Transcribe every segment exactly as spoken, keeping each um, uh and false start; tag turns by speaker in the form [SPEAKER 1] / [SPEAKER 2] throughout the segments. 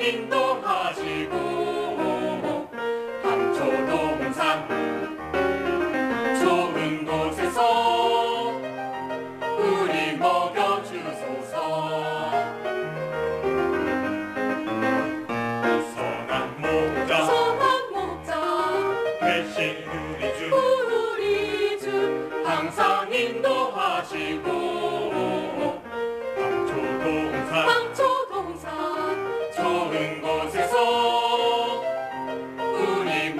[SPEAKER 1] 인도하시고 감초동산 좋은 곳에서 우리 먹여주소서. 선한 목자
[SPEAKER 2] 선한 목자
[SPEAKER 1] 대신 우리 주
[SPEAKER 2] 우리 주
[SPEAKER 1] 항상 인도하시고 감초동산
[SPEAKER 2] 감초동산
[SPEAKER 1] 좋은 곳에서 우리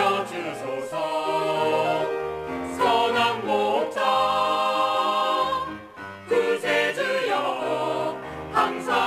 [SPEAKER 1] 먹여주소서. 선한 목자 구세주여 항상